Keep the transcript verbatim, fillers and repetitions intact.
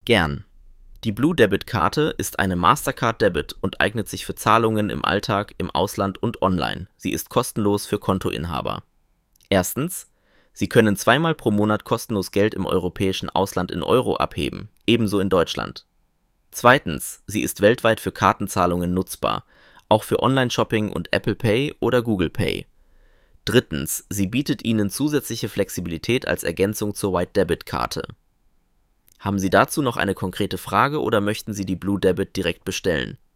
Gern. Die Blue Debit Karte ist eine Mastercard Debit und eignet sich für Zahlungen im Alltag, im Ausland und online. Sie ist kostenlos für Kontoinhaber. Erstens: Sie können zweimal pro Monat kostenlos Geld im europäischen Ausland in Euro abheben, ebenso in Deutschland. Zweitens: Sie ist weltweit für Kartenzahlungen nutzbar, auch für Online-Shopping und Apple Pay oder Google Pay. Drittens: Sie bietet Ihnen zusätzliche Flexibilität als Ergänzung zur White Debit Karte. Haben Sie dazu noch eine konkrete Frage oder möchten Sie die Blue Debit direkt bestellen?